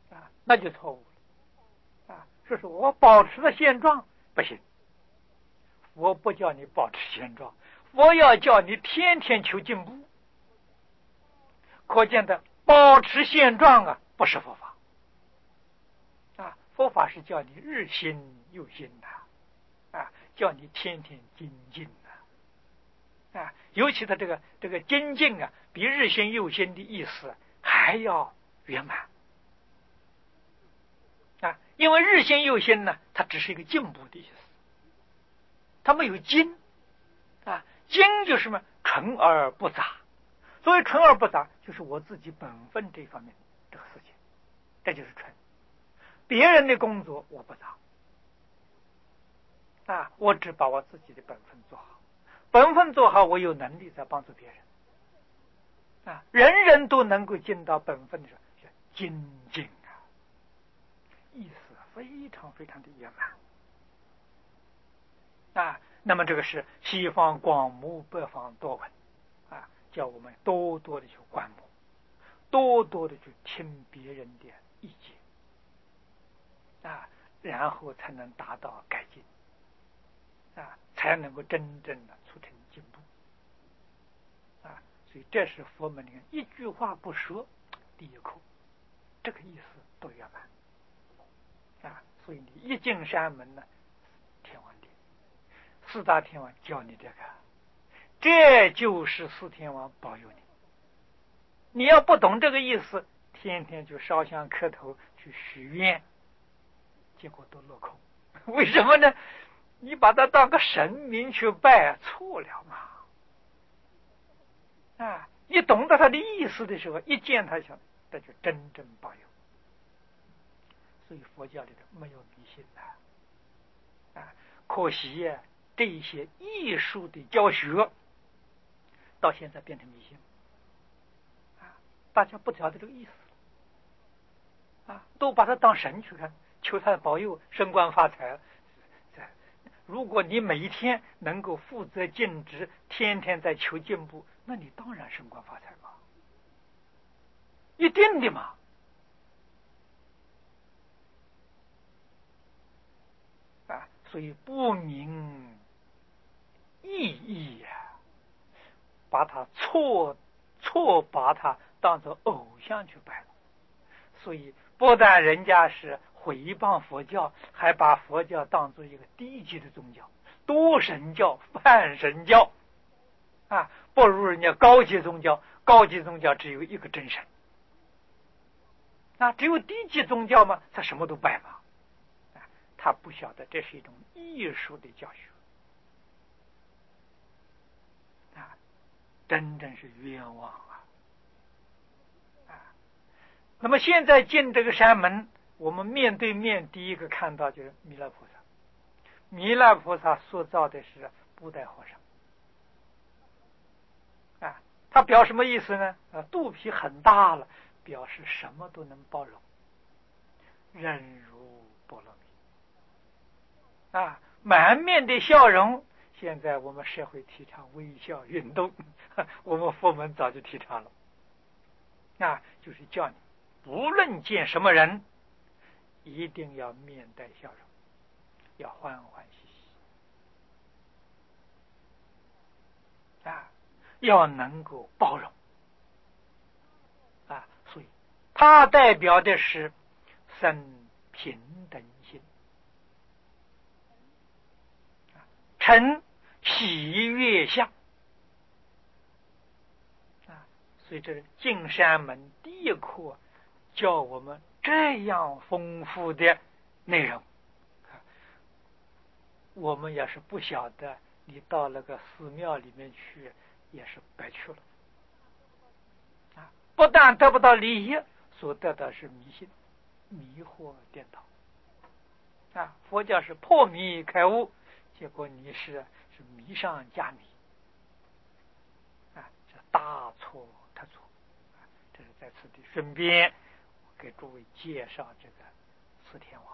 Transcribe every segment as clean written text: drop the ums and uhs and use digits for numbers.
那就错误了说是我保持了现状不行，我不叫你保持现状，我要叫你天天求进步。可见的保持现状不是佛法佛法是叫你日新又新叫你天天精进尤其他这个精进比日新又新的意思还要圆满因为日新又新呢，它只是一个进步的意思，它没有精精就是什么纯而不杂。所谓纯而不杂，就是我自己本分这方面这个事情，这就是纯。别人的工作我不杂我只把我自己的本分做好，本分做好，我有能力再帮助别人人人都能够尽到本分的时候，精进意思非常非常的圆满那么这个是西方广目，北方多闻叫我们多多的去观摩，多多的去听别人的意见然后才能达到改进才能够真正的促成进步所以这是佛门里面一句话不说第一课，这个意思都圆满所以你一进山门呢，天王殿四大天王教你这就是四天王保佑你。你要不懂这个意思，天天就烧香磕头去许愿，结果都落空。为什么呢？你把它当个神明去拜错了嘛你懂得他的意思的时候，一见他想，这就真正保佑。所以佛教里头没有迷信可惜这一些艺术的教学到现在变成迷信大家不晓得这个意思都把它当神去看，求他的保佑升官发财。如果你每一天能够负责尽职，天天在求进步，那你当然升官发财嘛，一定的嘛所以不明意义把它错把它当作偶像去拜了。所以不但人家是毁谤佛教，还把佛教当作一个低级的宗教，多神教、泛神教不如人家高级宗教。高级宗教只有一个真神只有低级宗教嘛，他什么都拜嘛他不晓得这是一种艺术的教学真正是冤枉那么现在进这个山门，我们面对面第一个看到就是弥勒菩萨。弥勒菩萨塑造的是布袋和尚他表什么意思呢？肚皮很大了，表示什么都能包容，忍辱波罗蜜满面的笑容。现在我们社会提倡微笑运动，我们佛门早就提倡了就是叫你不论见什么人，一定要面带笑容，要欢欢喜喜要能够包容所以它代表的是生平等心，成喜悦相所以这是进山门第一课教我们这样丰富的内容。我们要是不晓得，你到那个寺庙里面去也是白去了不但得不到利益，所得到是迷信、迷惑颠倒佛教是破迷开悟，结果你是迷上加迷这大错特错这是在此地顺便给诸位介绍这个四天王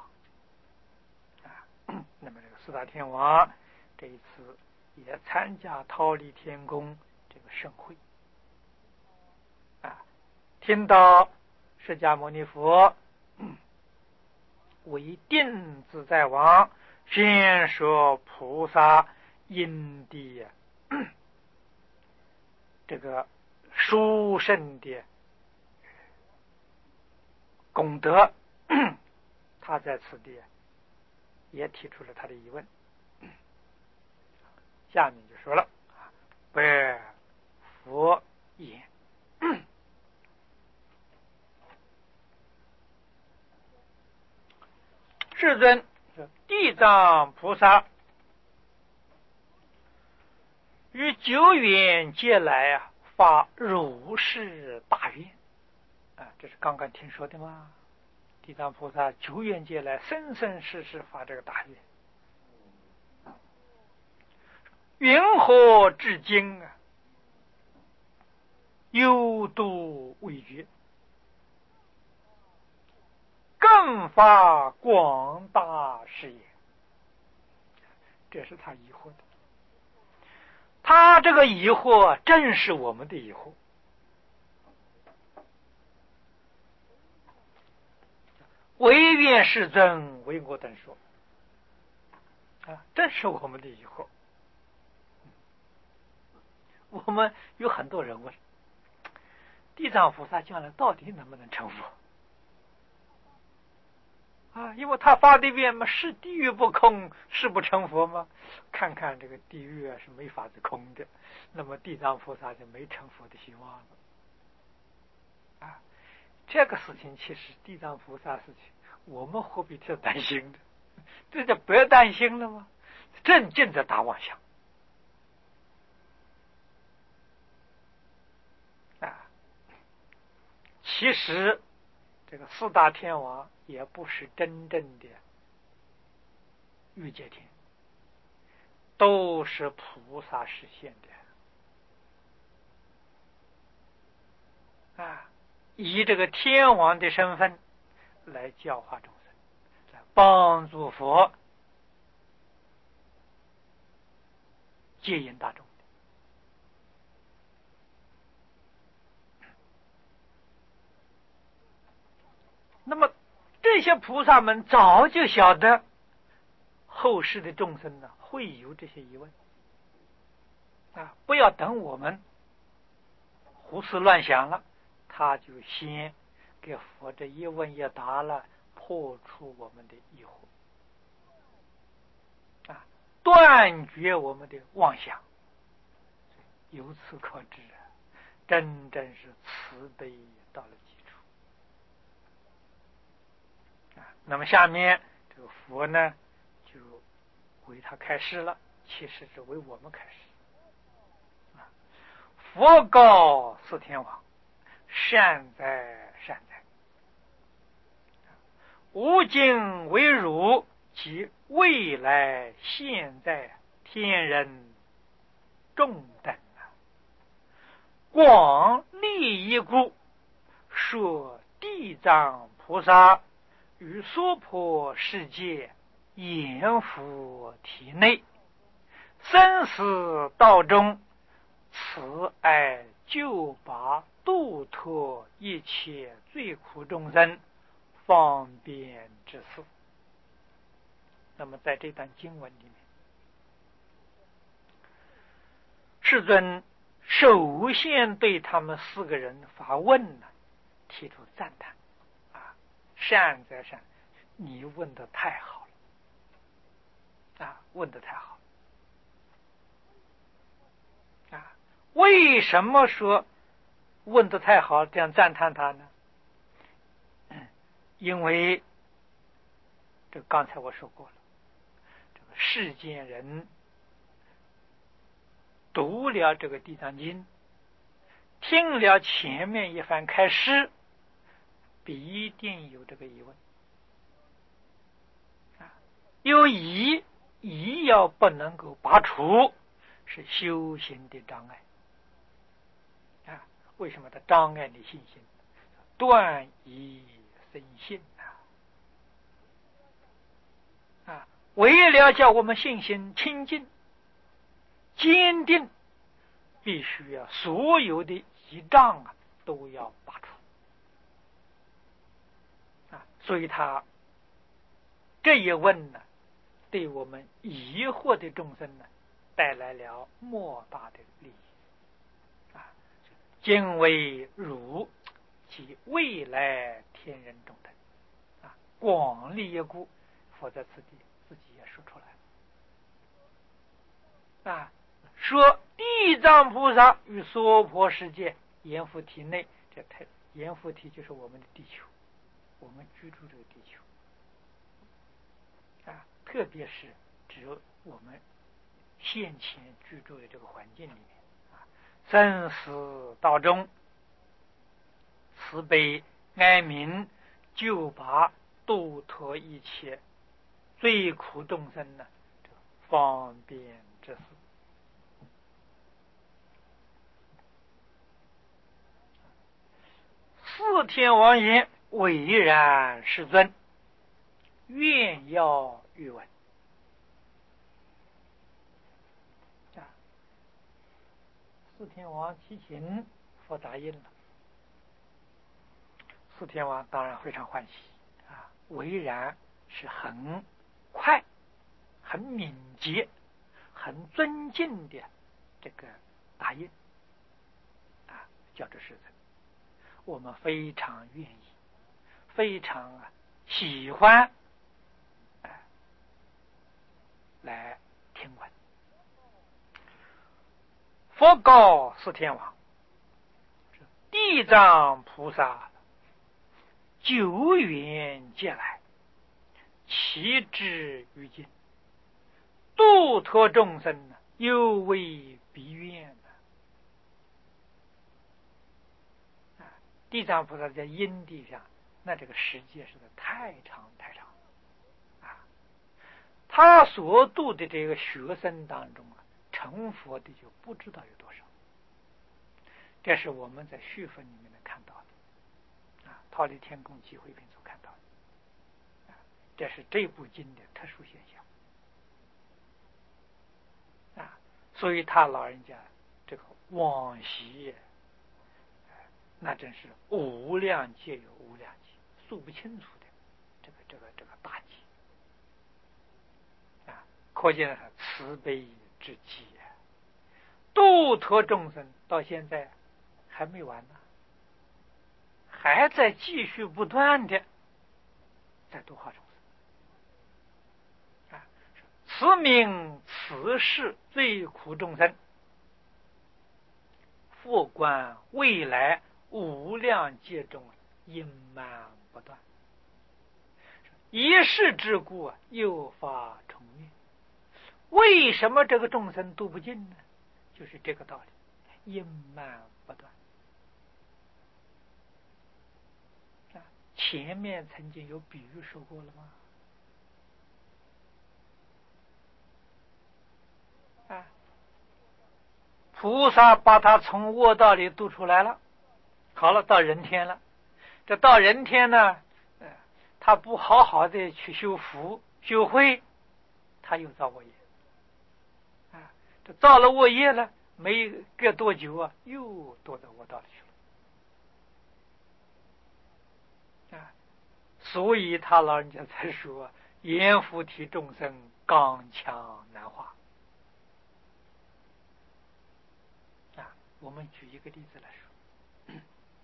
那么这个四大天王这一次也参加忉利天宫这个盛会听到释迦牟尼佛为定自在王先说菩萨因的这个殊胜的功德，他在此地也提出了他的疑问。下面就说了：拜佛言，世尊，地藏菩萨于久远劫来发如是大愿这是刚刚听说的吗？地藏菩萨久远劫来生生世世发这个大愿，云何至今犹度未绝，更发广大誓言。这是他疑惑的，他这个疑惑正是我们的疑惑。唯愿世尊为我等说正是我们的疑惑。我们有很多人问，地藏菩萨将来到底能不能成佛因为他发的愿嘛，是地狱不空，是不成佛吗？看看这个地狱是没法子空的，那么地藏菩萨就没成佛的希望了这个事情其实地藏菩萨事情我们何必特担心的？这就不要担心了吗？正经的大妄想其实这个四大天王也不是真正的欲界天，都是菩萨实现的以这个天王的身份来教化众生，来帮助佛接引大众。那么这些菩萨们早就晓得后世的众生会有这些疑问不要等我们胡思乱想了，他就先给佛这一问一答了，破除我们的疑惑断绝我们的妄想。由此可知真正是慈悲到了极处那么下面这个佛呢就为他开示了，其实是为我们开示佛告四天王：善哉善哉，吾今为汝及未来现在天人众等广利益故，说地藏菩萨于娑婆世界阎浮体内生死道中慈爱救拔度脱一切罪苦众生方便之事。那么在这段经文里面，世尊首先对他们四个人发问提出赞叹善哉善，你问得太好了问得太好了为什么说问得太好这样赞叹他呢？因为这刚才我说过了，这个世间人读了这个地藏经，听了前面一番开示，必定有这个疑问有疑要不能够拔除，是修行的障碍为什么它障碍你信心？断疑生信为了叫我们信心清净坚定，必须要所有的疑障都要拔除所以他这一问呢，对我们疑惑的众生呢，带来了莫大的利益今为汝及未来天人中等广利一故，佛在此地自己也说出来说地藏菩萨与娑婆世界阎浮提内，阎浮提就是我们的地球，我们居住这个地球特别是指我们现前居住的这个环境里面生死道中，慈悲哀悯救拔度脱一切最苦众生呢，方便之事。四天王言：唯然世尊，愿要欲闻。四天王提请佛答应了，四天王当然非常欢喜唯然是很快、很敏捷、很尊敬的这个答应叫做世尊。我们非常愿意，非常喜欢来听闻。佛告四天王：地藏菩萨久远劫来，其志于今，度脱众生犹为彼愿地藏菩萨在因地上，那这个时间实在太长太长他所度的这个学生当中成佛的就不知道有多少。这是我们在续分里面能看到的忉利天宫集会品所看到的这是这部经的特殊现象所以他老人家这个往昔那真是无量劫有无量劫，数不清楚的这个大劫可见他慈悲之极度脱众生到现在还没完呢，还在继续不断的在度化众生此名此世最苦众生，复观未来无量劫中隐瞒不断，一世之故又发重愿。为什么这个众生度不尽呢？就是这个道理，隐瞒不断前面曾经有比喻说过了吗？菩萨把他从卧道里渡出来了，好了，到人天了。这到人天呢，他不好好的去修福修慧，他又造恶业这造了恶业了，没隔多久又堕到卧道里去了所以他老人家才说阎浮提众生刚强难化我们举一个例子来说，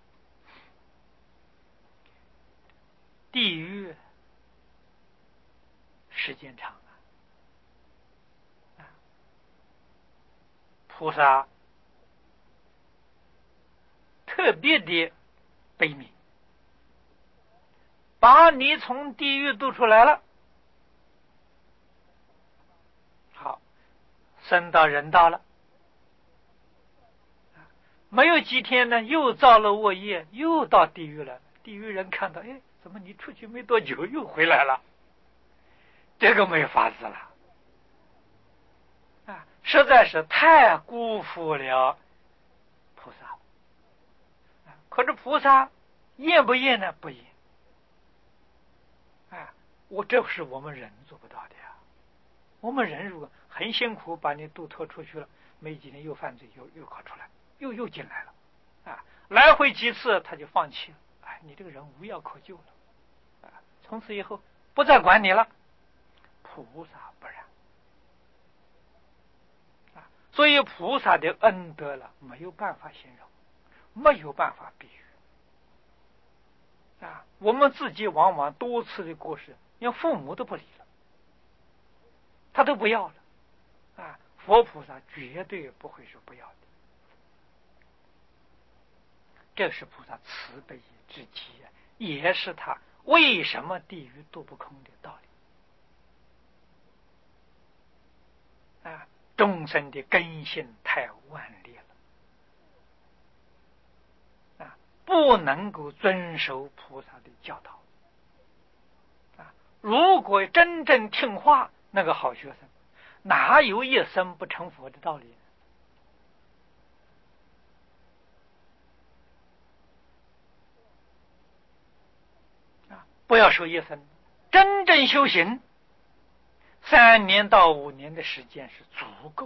地狱时间长菩萨特别的悲悯，把你从地狱渡出来了，好，升到人道了，没有几天呢，又造了恶业，又到地狱了。地狱人看到，怎么你出去没多久又回来了？这个没法子了实在是太辜负了菩萨可是菩萨厌不厌呢？不厌这是我们人做不到的呀。我们人如果很辛苦把你渡脱出去了，没几天又犯罪，又搞出来，又进来了来回几次他就放弃了。你这个人无药可救了从此以后不再管你了。菩萨不然所以菩萨的恩德了，没有办法形容，没有办法比喻我们自己往往多次的过世，连父母都不理了，他都不要了佛菩萨绝对不会说不要的，这是菩萨慈悲之极，也是他为什么地狱度不空的道理众生的根性太顽劣了不能够遵守菩萨的教导如果真正听话，那个好学生哪有一生不成佛的道理不要说一生，真正修行3年到5年的时间是足够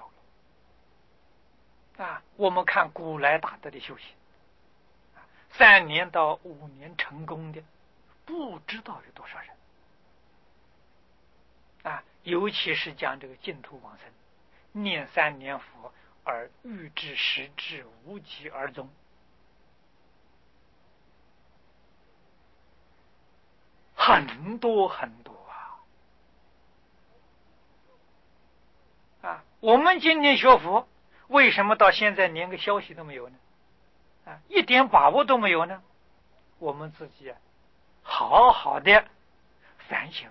了我们看古来大德的修行3年到5年成功的不知道有多少人尤其是讲这个净土往生，念3年佛而欲知实质无疾而终，很多我们今天学佛为什么到现在连个消息都没有呢一点把握都没有呢？我们自己好好的反省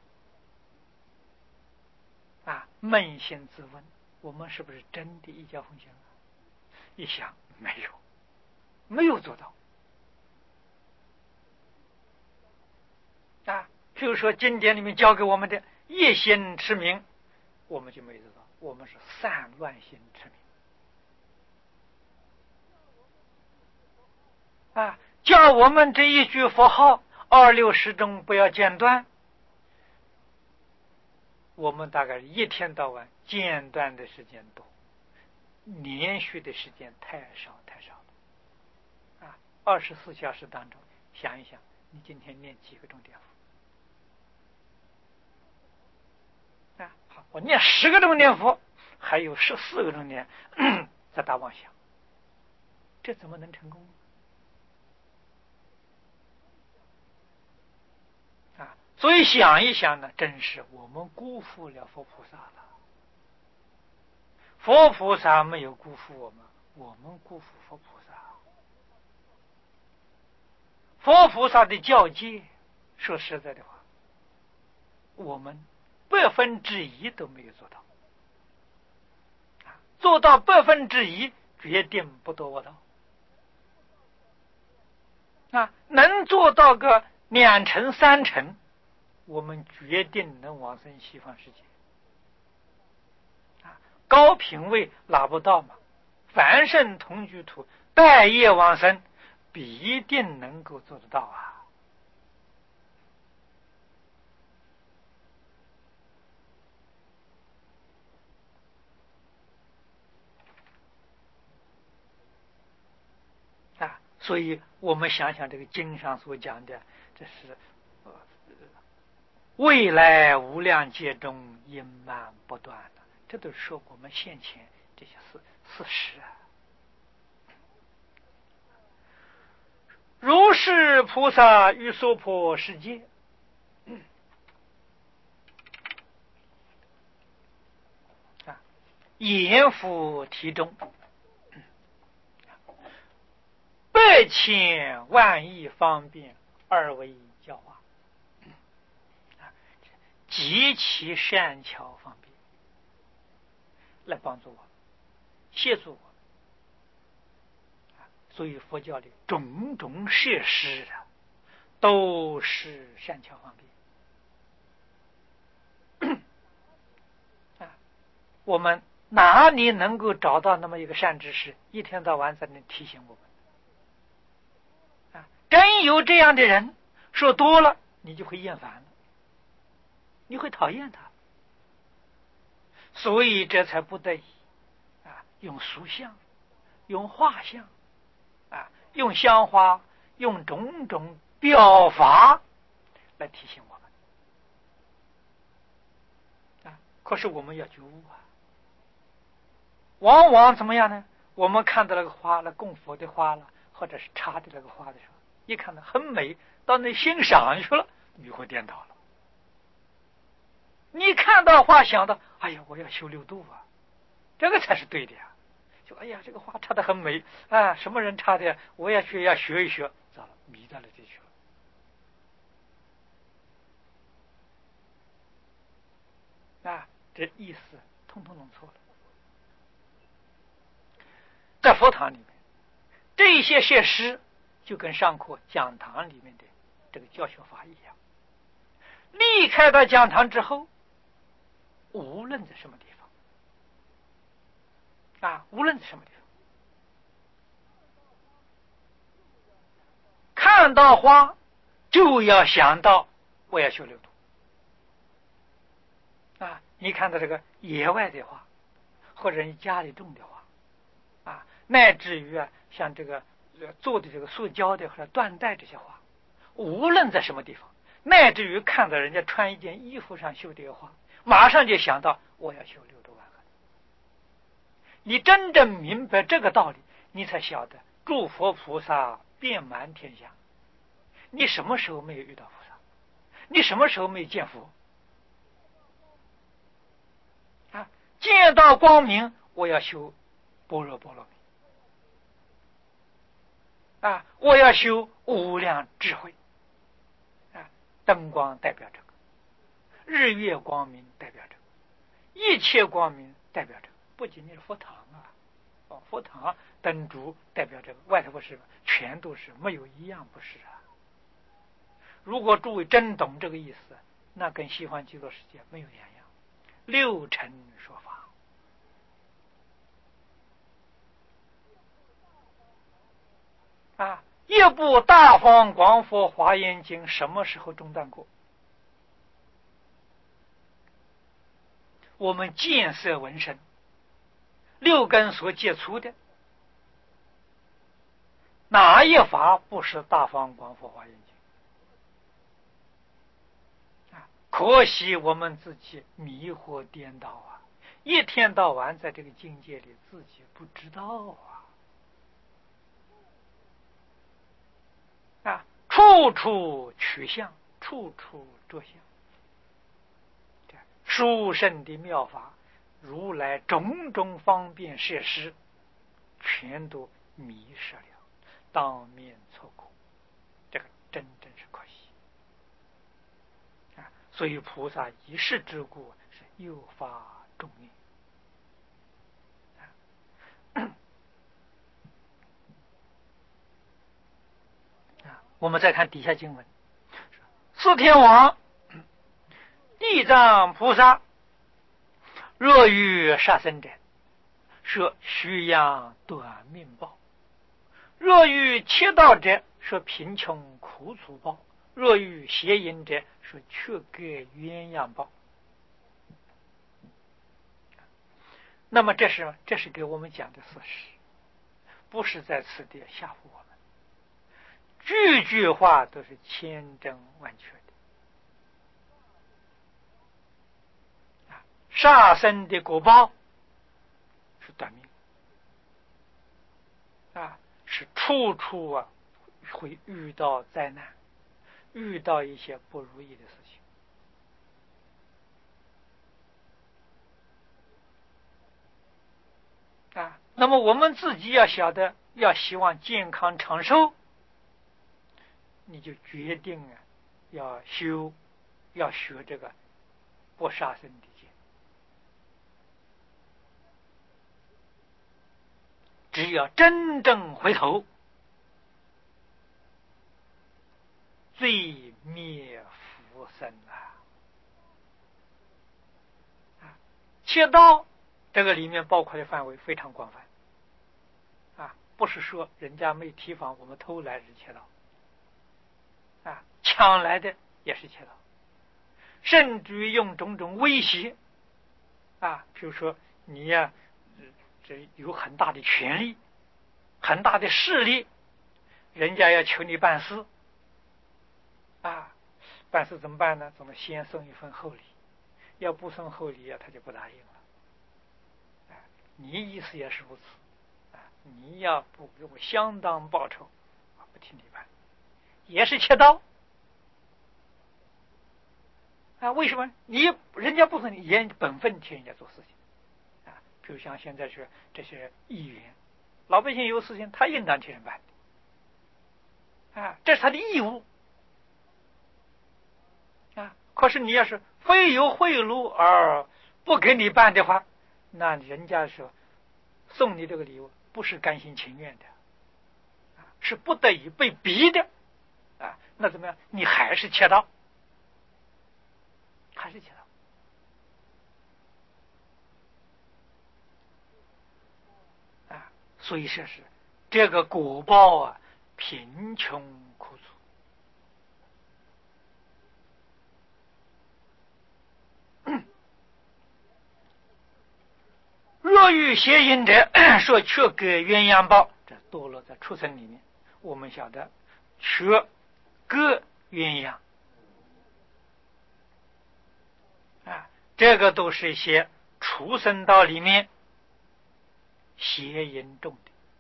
扪心自问，我们是不是真的一教奉行一想没有做到譬如说经典里面教给我们的一心持名，我们就没做到，我们是散乱心持名叫我们这一句佛号26时中不要间断，我们大概一天到晚间断的时间多，连续的时间太少了24小时当中想一想，你今天念几个钟点佛好，我念10个钟点佛，还有14个钟点在打妄想，这怎么能成功所以想一想呢，真是我们辜负了佛菩萨了。佛菩萨没有辜负我们，我们辜负佛菩萨。佛菩萨的教诫，说实在的话，我们1%都没有做到。做到1%，决定不多我道。能做到个2成3成，我们决定能往生西方世界高品位拿不到嘛，凡圣同居土待业往生必定能够做得到所以我们想想这个经上所讲的，这是未来无量劫中因满不断的，这都是说我们现前这些事实如是菩萨于娑婆世界严复题中100,000万亿方便而为教化，极其善巧方便来帮助我，协助我。所以佛教里种种设施都是善巧方便我们哪里能够找到那么一个善知识，一天到晚在那提醒我们真有这样的人，说多了你就会厌烦了，你会讨厌他，所以这才不得已用塑像，用画像用香花，用种种表法来提醒我们可是我们要觉悟往往怎么样呢？我们看到那个花，那供佛的花了，或者是插的那个花的时候，一看到很美，到那欣赏去了，迷惑颠倒了。你看到花想到，哎呀，我要修六度这个才是对的就哎呀，这个花插的很美什么人插的？我也要学一学，糟了，迷到了这去了这意思通通弄错了。在佛堂里面，这些设施就跟上课讲堂里面的这个教学法一样。离开了讲堂之后，无论在什么地方无论在什么地方，看到花就要想到我要修六度你看到这个野外的花，或者你家里种的花乃至于像这个做的这个塑胶的或者缎带这些花，无论在什么地方，乃至于看到人家穿一件衣服上绣这个花，马上就想到我要修六度万恒。你真正明白这个道理，你才晓得诸佛菩萨遍满天下。你什么时候没有遇到菩萨？你什么时候没有见佛见到光明，我要修般若波罗蜜我要修无量智慧灯光代表这个，日月光明代表这个，一切光明代表这个，不仅仅是佛堂佛堂灯烛代表这个，外头不是全都是，没有一样不是如果诸位真懂这个意思，那跟西方极乐世界没有两样，六尘说法一部大方广佛华严经什么时候中断过？我们见色闻声六根所接触的，哪一法不是大方广佛华严经可惜我们自己迷惑颠倒一天到晚在这个境界里自己不知道处处取相，处处着相。殊胜的妙法，如来种种方便设施，全都迷失了，当面错过，这个真是可惜所以菩萨一世之故是诱发众念我们再看底下经文，四天王地藏菩萨若遇杀生者，说须养短命报；若遇窃盗者，说贫穷苦楚报；若遇邪淫者，说缺格鸳鸯报。那么这是给我们讲的事实，不是在此地吓唬我们，句句话都是千真万确的。杀生的果报是短命是处处会遇到灾难，遇到一些不如意的事情那么我们自己要晓得，要希望健康长寿，你就决定要修，要学这个不杀生的戒。只要真正回头，罪灭福生切刀这个里面包括的范围非常广泛不是说人家没提防我们偷来是切刀抢来的也是切刀，甚至于用种种威胁比如说你这有很大的权力，很大的势力，人家要求你办事办事怎么办呢？怎么先送一份厚礼？要不送厚礼啊，他就不答应了。你意思也是如此。你要不给我相当报酬，我不听你办，也是切刀。为什么？人家不是你也本分替人家做事情比如像现在是这些议员，老百姓有事情他应当替人办这是他的义务可是你要是非有贿赂而不给你办的话，那人家说送你这个礼物不是甘心情愿的是不得已被逼的那怎么样？你还是切刀，还是切刀所以说是这个果报贫穷苦楚。若欲邪淫者，说却割鸳鸯报，这堕落在畜生里面。我们晓得，却割鸳鸯这个都是一些畜生道里面邪淫重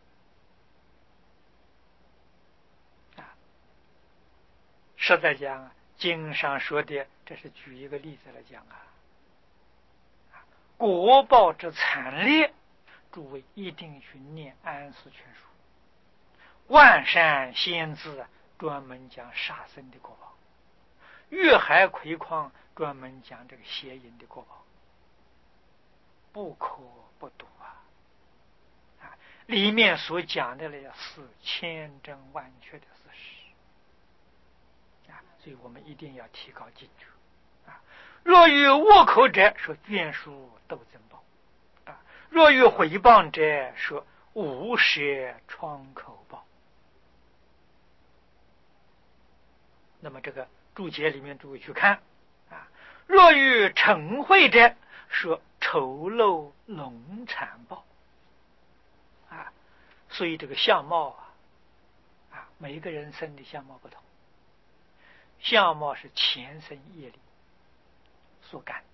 的实在讲经上说的，这是举一个例子来讲果报之惨烈，诸位一定去念安世全书。万善先知专门讲杀生的果报，月海葵矿专门讲这个邪淫的果报，不可不读里面所讲的是千真万确的事实所以我们一定要提高警觉若欲恶口者，说眷属斗争报若欲毁谤者，说无舌疮口报。那么这个注解里面诸位去看若欲嗔恚者，说丑陋龙残报所以这个相貌每一个人生的相貌不同，相貌是前生业力所感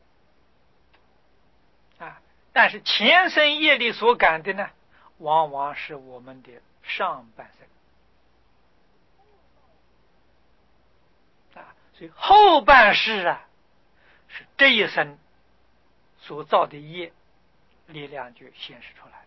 的但是前生业力所感的呢，往往是我们的上半生所以后半世是这一生所造的业力量就显示出来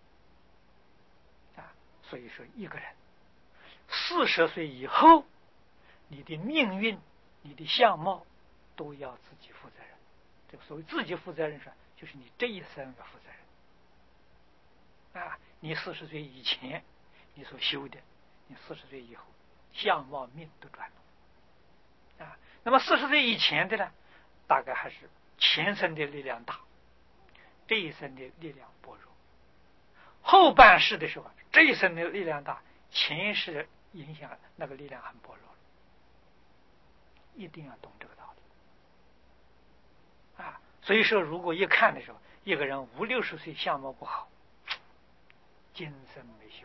了所以说一个人40岁以后，你的命运你的相貌都要自己负责任。这个所谓自己负责任就是你这一生要负责任你40岁以前你所修的，你40岁以后相貌命都转了那么40岁以前的呢，大概还是前生的力量大，这一生的力量薄弱。后半世的时候，这一生的力量大，前世影响那个力量很薄弱，一定要懂这个道理所以说，如果一看的时候，一个人50、60岁相貌不好，今生没修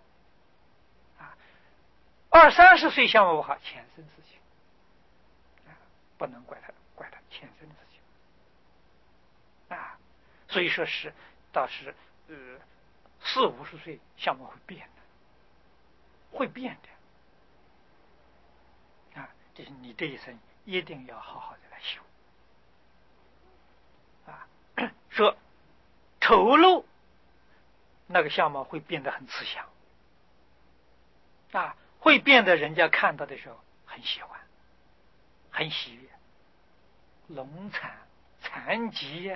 20、30岁相貌不好，前生事情不能怪他前生的事情所以说是倒是40、50岁相貌会变的这是你这一生一定要好好的来修说丑陋那个相貌会变得很慈祥会变得人家看到的时候很喜欢很喜悦。聋残疾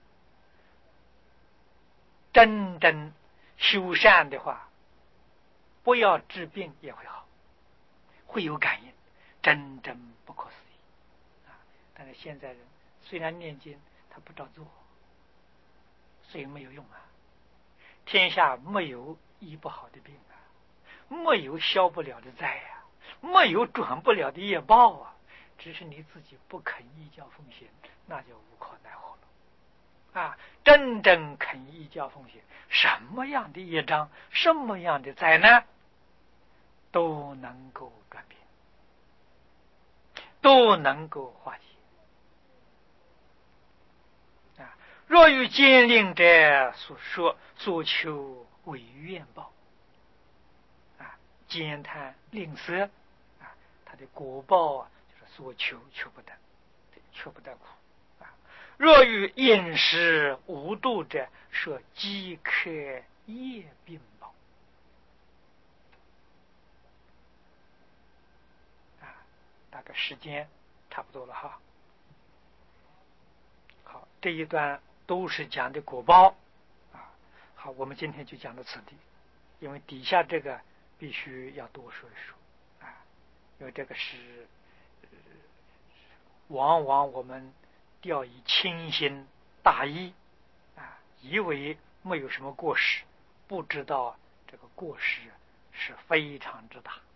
真正修善的话，不要治病也会好，会有感应，真正不可思议但是现在人虽然念经他不照做，所以没有用天下没有医不好的病没有消不了的灾没有转不了的业报只是你自己不肯依教奉行，那就无可奈何了真正肯依教奉行，什么样的业障，什么样的灾难都能够转变都能够化解。若与奸佞者所说，所求为怨报。奸贪吝啬他的果报就是所求不得，求不得苦。若与饮食无度者，说饥渴夜病报。大概时间差不多了哈。好，这一段都是讲的果报好，我们今天就讲到此地，因为底下这个必须要多说一说因为这个是往往我们掉以轻心大意以为没有什么过失，不知道这个过失是非常之大。